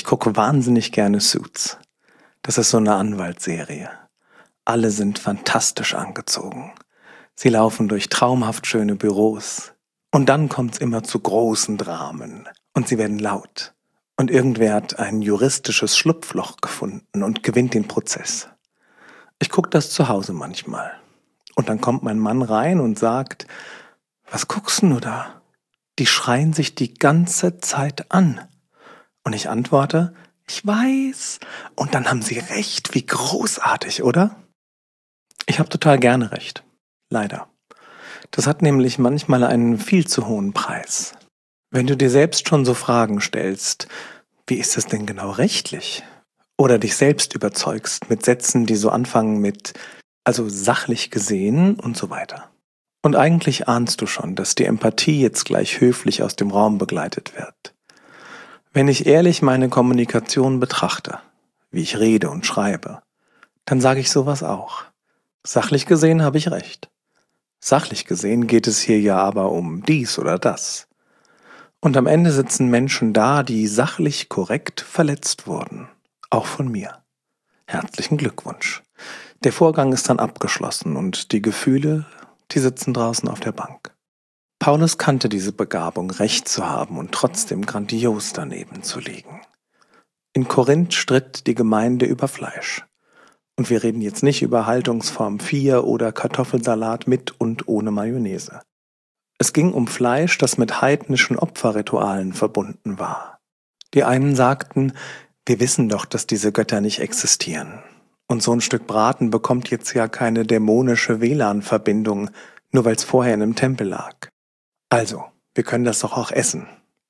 Ich gucke wahnsinnig gerne Suits. Das ist so eine Anwaltsserie. Alle sind fantastisch angezogen. Sie laufen durch traumhaft schöne Büros. Und dann kommt's immer zu großen Dramen. Und sie werden laut. Und irgendwer hat ein juristisches Schlupfloch gefunden und gewinnt den Prozess. Ich gucke das zu Hause manchmal. Und dann kommt mein Mann rein und sagt, was guckst du da? Die schreien sich die ganze Zeit an. Und ich antworte, ich weiß. Und dann haben sie recht. Wie großartig, oder? Ich habe total gerne recht. Leider. Das hat nämlich manchmal einen viel zu hohen Preis. Wenn du dir selbst schon so Fragen stellst, wie ist es denn genau rechtlich? Oder dich selbst überzeugst mit Sätzen, die so anfangen mit, also sachlich gesehen und so weiter. Und eigentlich ahnst du schon, dass die Empathie jetzt gleich höflich aus dem Raum begleitet wird. Wenn ich ehrlich meine Kommunikation betrachte, wie ich rede und schreibe, dann sage ich sowas auch. Sachlich gesehen habe ich recht. Sachlich gesehen geht es hier ja aber um dies oder das. Und am Ende sitzen Menschen da, die sachlich korrekt verletzt wurden. Auch von mir. Herzlichen Glückwunsch. Der Vorgang ist dann abgeschlossen und die Gefühle, die sitzen draußen auf der Bank. Paulus kannte diese Begabung, Recht zu haben und trotzdem grandios daneben zu liegen. In Korinth stritt die Gemeinde über Fleisch. Und wir reden jetzt nicht über Haltungsform 4 oder Kartoffelsalat mit und ohne Mayonnaise. Es ging um Fleisch, das mit heidnischen Opferritualen verbunden war. Die einen sagten, wir wissen doch, dass diese Götter nicht existieren. Und so ein Stück Braten bekommt jetzt ja keine dämonische WLAN-Verbindung, nur weil es vorher in einem Tempel lag. Also, wir können das doch auch essen.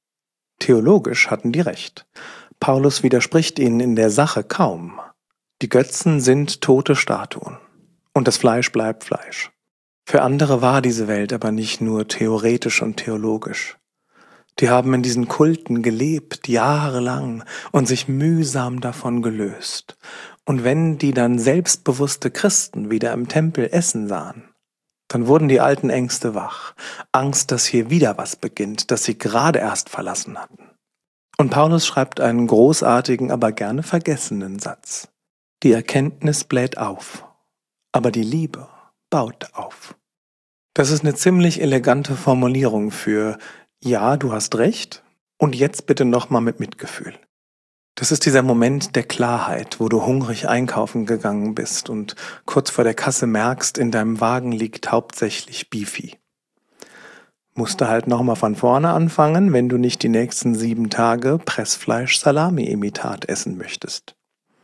Theologisch hatten die recht. Paulus widerspricht ihnen in der Sache kaum. Die Götzen sind tote Statuen. Und das Fleisch bleibt Fleisch. Für andere war diese Welt aber nicht nur theoretisch und theologisch. Die haben in diesen Kulten gelebt, jahrelang, und sich mühsam davon gelöst. Und wenn die dann selbstbewusste Christen wieder im Tempel essen sahen, dann wurden die alten Ängste wach. Angst, dass hier wieder was beginnt, das sie gerade erst verlassen hatten. Und Paulus schreibt einen großartigen, aber gerne vergessenen Satz. Die Erkenntnis bläht auf, aber die Liebe baut auf. Das ist eine ziemlich elegante Formulierung für ja, du hast recht und jetzt bitte nochmal mit Mitgefühl. Das ist dieser Moment der Klarheit, wo du hungrig einkaufen gegangen bist und kurz vor der Kasse merkst, in deinem Wagen liegt hauptsächlich Beefy. Musst du halt nochmal von vorne anfangen, wenn du nicht die nächsten 7 Tage Pressfleisch-Salami-Imitat essen möchtest.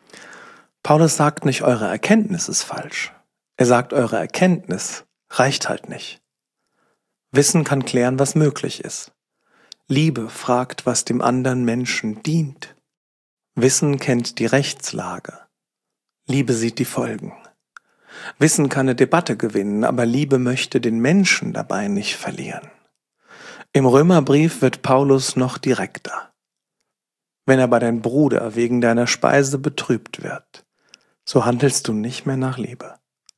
Paulus sagt nicht, eure Erkenntnis ist falsch. Er sagt, eure Erkenntnis reicht halt nicht. Wissen kann klären, was möglich ist. Liebe fragt, was dem anderen Menschen dient. Wissen kennt die Rechtslage. Liebe sieht die Folgen. Wissen kann eine Debatte gewinnen, aber Liebe möchte den Menschen dabei nicht verlieren. Im Römerbrief wird Paulus noch direkter. Wenn aber dein Bruder wegen deiner Speise betrübt wird, so handelst du nicht mehr nach Liebe.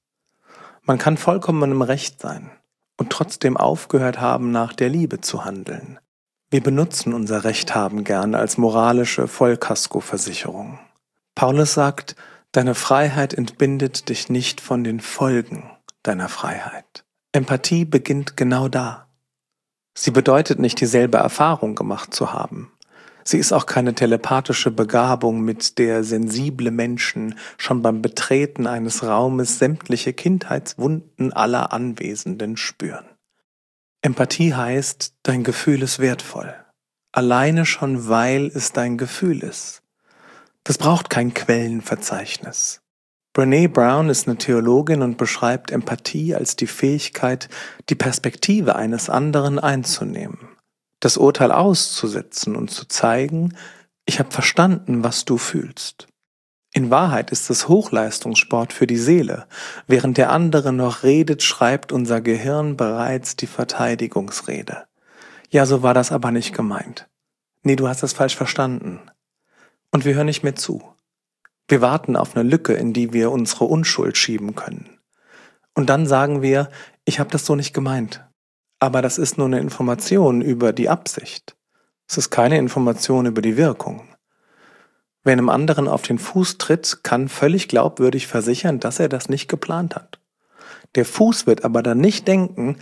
Man kann vollkommen im Recht sein und trotzdem aufgehört haben, nach der Liebe zu handeln. Wir benutzen unser Recht haben gern als moralische Vollkaskoversicherung. Paulus sagt, deine Freiheit entbindet dich nicht von den Folgen deiner Freiheit. Empathie beginnt genau da. Sie bedeutet nicht, dieselbe Erfahrung gemacht zu haben. Sie ist auch keine telepathische Begabung, mit der sensible Menschen schon beim Betreten eines Raumes sämtliche Kindheitswunden aller Anwesenden spüren. Empathie heißt, dein Gefühl ist wertvoll. Alleine schon, weil es dein Gefühl ist. Das braucht kein Quellenverzeichnis. Brené Brown ist eine Theologin und beschreibt Empathie als die Fähigkeit, die Perspektive eines anderen einzunehmen. Das Urteil auszusetzen und zu zeigen, ich habe verstanden, was du fühlst. In Wahrheit ist es Hochleistungssport für die Seele. Während der andere noch redet, schreibt unser Gehirn bereits die Verteidigungsrede. Ja, so war das aber nicht gemeint. Nee, du hast das falsch verstanden. Und wir hören nicht mehr zu. Wir warten auf eine Lücke, in die wir unsere Unschuld schieben können. Und dann sagen wir, ich habe das so nicht gemeint. Aber das ist nur eine Information über die Absicht. Es ist keine Information über die Wirkung. Wer einem anderen auf den Fuß tritt, kann völlig glaubwürdig versichern, dass er das nicht geplant hat. Der Fuß wird aber dann nicht denken,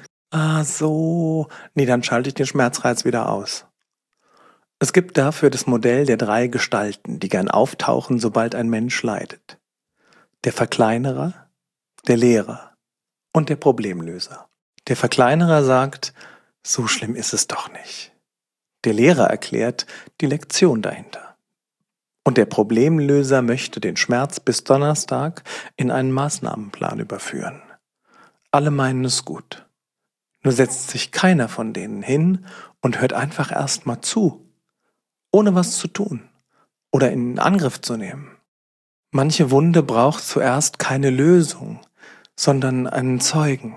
nee, dann schalte ich den Schmerzreiz wieder aus. Es gibt dafür das Modell der 3 Gestalten, die gern auftauchen, sobald ein Mensch leidet. Der Verkleinerer, der Lehrer und der Problemlöser. Der Verkleinerer sagt, so schlimm ist es doch nicht. Der Lehrer erklärt die Lektion dahinter. Und der Problemlöser möchte den Schmerz bis Donnerstag in einen Maßnahmenplan überführen. Alle meinen es gut. Nur setzt sich keiner von denen hin und hört einfach erstmal zu, ohne was zu tun oder in Angriff zu nehmen. Manche Wunde braucht zuerst keine Lösung, sondern einen Zeugen.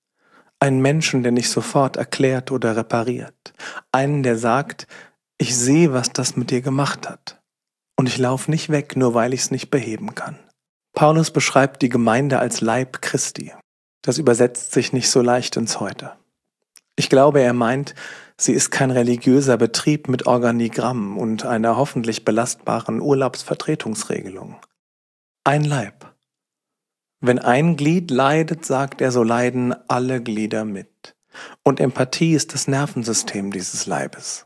Einen Menschen, der nicht sofort erklärt oder repariert. Einen, der sagt, ich sehe, was das mit dir gemacht hat. Und ich laufe nicht weg, nur weil ich es nicht beheben kann. Paulus beschreibt die Gemeinde als Leib Christi. Das übersetzt sich nicht so leicht ins Heute. Ich glaube, er meint, sie ist kein religiöser Betrieb mit Organigramm und einer hoffentlich belastbaren Urlaubsvertretungsregelung. Ein Leib. Wenn ein Glied leidet, sagt er, so leiden alle Glieder mit. Und Empathie ist das Nervensystem dieses Leibes.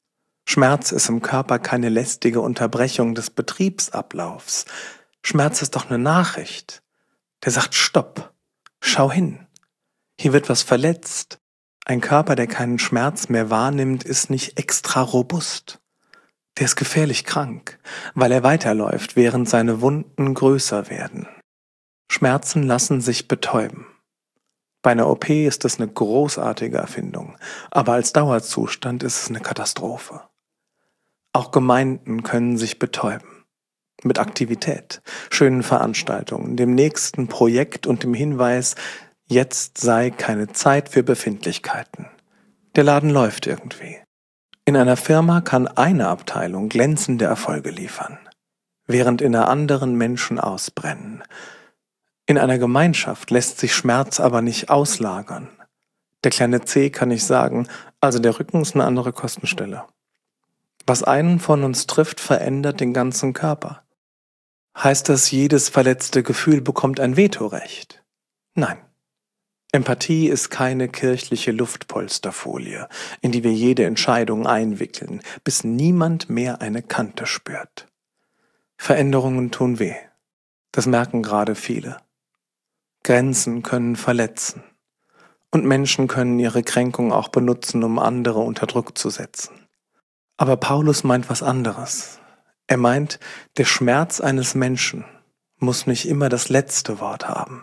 Schmerz ist im Körper keine lästige Unterbrechung des Betriebsablaufs. Schmerz ist doch eine Nachricht. Der sagt, stopp, schau hin. Hier wird was verletzt. Ein Körper, der keinen Schmerz mehr wahrnimmt, ist nicht extra robust. Der ist gefährlich krank, weil er weiterläuft, während seine Wunden größer werden. Schmerzen lassen sich betäuben. Bei einer OP ist das eine großartige Erfindung, aber als Dauerzustand ist es eine Katastrophe. Auch Gemeinden können sich betäuben. Mit Aktivität, schönen Veranstaltungen, dem nächsten Projekt und dem Hinweis, jetzt sei keine Zeit für Befindlichkeiten. Der Laden läuft irgendwie. In einer Firma kann eine Abteilung glänzende Erfolge liefern, während in einer anderen Menschen ausbrennen. In einer Gemeinschaft lässt sich Schmerz aber nicht auslagern. Der kleine C kann nicht sagen, also der Rücken ist eine andere Kostenstelle. Was einen von uns trifft, verändert den ganzen Körper. Heißt das, jedes verletzte Gefühl bekommt ein Vetorecht? Nein. Empathie ist keine kirchliche Luftpolsterfolie, in die wir jede Entscheidung einwickeln, bis niemand mehr eine Kante spürt. Veränderungen tun weh. Das merken gerade viele. Grenzen können verletzen. Und Menschen können ihre Kränkung auch benutzen, um andere unter Druck zu setzen. Aber Paulus meint was anderes. Er meint, der Schmerz eines Menschen muss nicht immer das letzte Wort haben.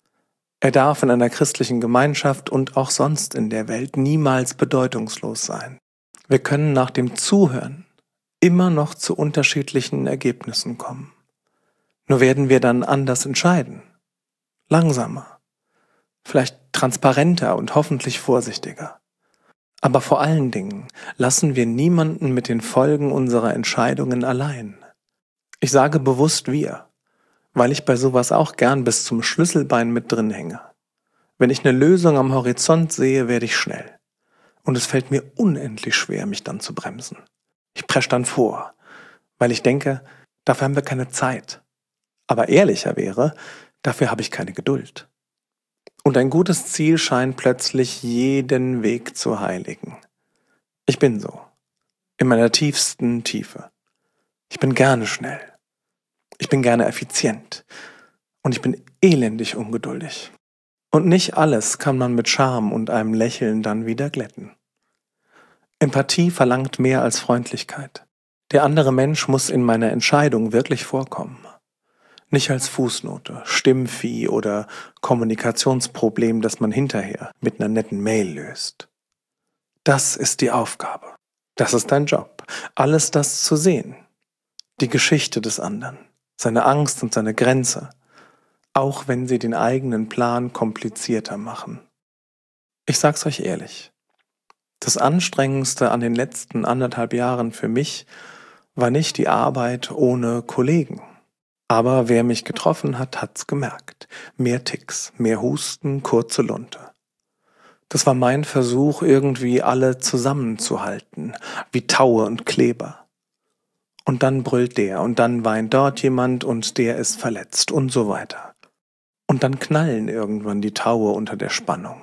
Er darf in einer christlichen Gemeinschaft und auch sonst in der Welt niemals bedeutungslos sein. Wir können nach dem Zuhören immer noch zu unterschiedlichen Ergebnissen kommen. Nur werden wir dann anders entscheiden. Langsamer, vielleicht transparenter und hoffentlich vorsichtiger. Aber vor allen Dingen lassen wir niemanden mit den Folgen unserer Entscheidungen allein. Ich sage bewusst wir, weil ich bei sowas auch gern bis zum Schlüsselbein mit drin hänge. Wenn ich eine Lösung am Horizont sehe, werde ich schnell. Und es fällt mir unendlich schwer, mich dann zu bremsen. Ich presche dann vor, weil ich denke, dafür haben wir keine Zeit. Aber ehrlicher wäre, dafür habe ich keine Geduld. Und ein gutes Ziel scheint plötzlich jeden Weg zu heiligen. Ich bin so, in meiner tiefsten Tiefe. Ich bin gerne schnell. Ich bin gerne effizient. Und ich bin elendig ungeduldig. Und nicht alles kann man mit Charme und einem Lächeln dann wieder glätten. Empathie verlangt mehr als Freundlichkeit. Der andere Mensch muss in meiner Entscheidung wirklich vorkommen. Nicht als Fußnote, Stimmvieh oder Kommunikationsproblem, das man hinterher mit einer netten Mail löst. Das ist die Aufgabe. Das ist dein Job. Alles das zu sehen. Die Geschichte des anderen, seine Angst und seine Grenze, auch wenn sie den eigenen Plan komplizierter machen. Ich sag's euch ehrlich. Das Anstrengendste an den letzten 1,5 Jahren für mich war nicht die Arbeit ohne Kollegen. Aber wer mich getroffen hat, hat's gemerkt. Mehr Ticks, mehr Husten, kurze Lunte. Das war mein Versuch, irgendwie alle zusammenzuhalten, wie Taue und Kleber. Und dann brüllt der und dann weint dort jemand und der ist verletzt und so weiter. Und dann knallen irgendwann die Taue unter der Spannung.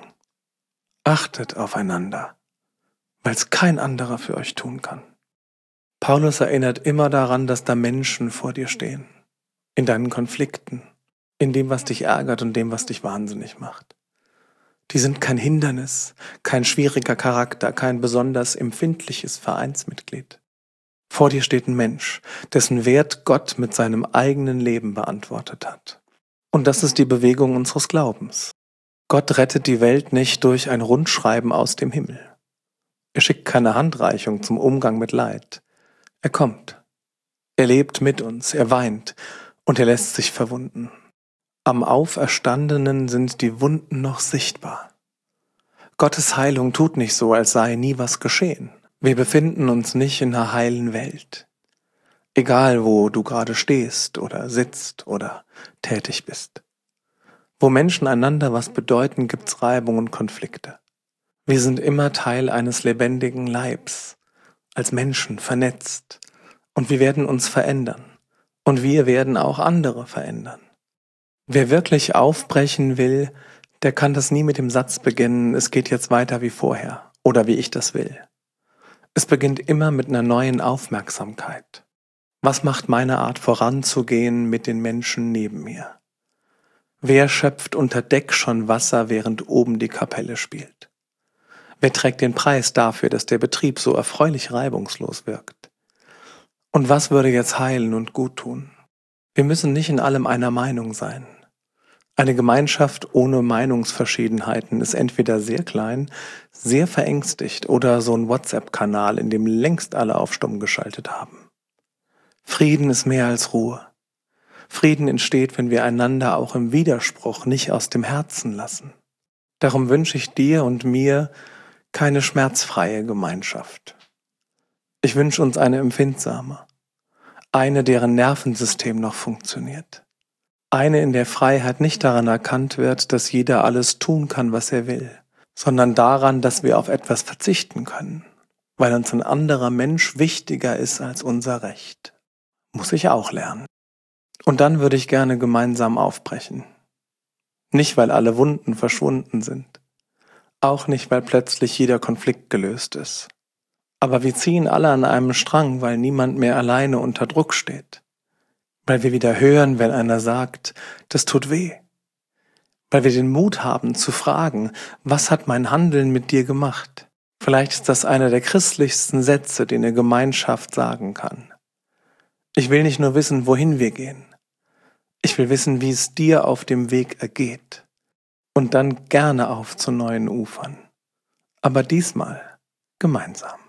Achtet aufeinander, weil es kein anderer für euch tun kann. Paulus erinnert immer daran, dass da Menschen vor dir stehen. In deinen Konflikten, in dem, was dich ärgert und dem, was dich wahnsinnig macht. Die sind kein Hindernis, kein schwieriger Charakter, kein besonders empfindliches Vereinsmitglied. Vor dir steht ein Mensch, dessen Wert Gott mit seinem eigenen Leben beantwortet hat. Und das ist die Bewegung unseres Glaubens. Gott rettet die Welt nicht durch ein Rundschreiben aus dem Himmel. Er schickt keine Handreichung zum Umgang mit Leid. Er kommt. Er lebt mit uns, er weint und er lässt sich verwunden. Am Auferstandenen sind die Wunden noch sichtbar. Gottes Heilung tut nicht so, als sei nie was geschehen. Wir befinden uns nicht in einer heilen Welt. Egal, wo du gerade stehst oder sitzt oder tätig bist. Wo Menschen einander was bedeuten, gibt's Reibung und Konflikte. Wir sind immer Teil eines lebendigen Leibs, als Menschen vernetzt. Und wir werden uns verändern. Und wir werden auch andere verändern. Wer wirklich aufbrechen will, der kann das nie mit dem Satz beginnen, es geht jetzt weiter wie vorher oder wie ich das will. Es beginnt immer mit einer neuen Aufmerksamkeit. Was macht meine Art voranzugehen mit den Menschen neben mir? Wer schöpft unter Deck schon Wasser, während oben die Kapelle spielt? Wer trägt den Preis dafür, dass der Betrieb so erfreulich reibungslos wirkt? Und was würde jetzt heilen und gut tun? Wir müssen nicht in allem einer Meinung sein. Eine Gemeinschaft ohne Meinungsverschiedenheiten ist entweder sehr klein, sehr verängstigt oder so ein WhatsApp-Kanal, in dem längst alle auf Stumm geschaltet haben. Frieden ist mehr als Ruhe. Frieden entsteht, wenn wir einander auch im Widerspruch nicht aus dem Herzen lassen. Darum wünsche ich dir und mir keine schmerzfreie Gemeinschaft. Ich wünsche uns eine empfindsame, eine, deren Nervensystem noch funktioniert. Eine, in der Freiheit nicht daran erkannt wird, dass jeder alles tun kann, was er will, sondern daran, dass wir auf etwas verzichten können, weil uns ein anderer Mensch wichtiger ist als unser Recht. Muss ich auch lernen. Und dann würde ich gerne gemeinsam aufbrechen. Nicht, weil alle Wunden verschwunden sind. Auch nicht, weil plötzlich jeder Konflikt gelöst ist. Aber wir ziehen alle an einem Strang, weil niemand mehr alleine unter Druck steht. Weil wir wieder hören, wenn einer sagt, das tut weh. Weil wir den Mut haben zu fragen, was hat mein Handeln mit dir gemacht? Vielleicht ist das einer der christlichsten Sätze, den eine Gemeinschaft sagen kann. Ich will nicht nur wissen, wohin wir gehen. Ich will wissen, wie es dir auf dem Weg ergeht. Und dann gerne auf zu neuen Ufern. Aber diesmal gemeinsam.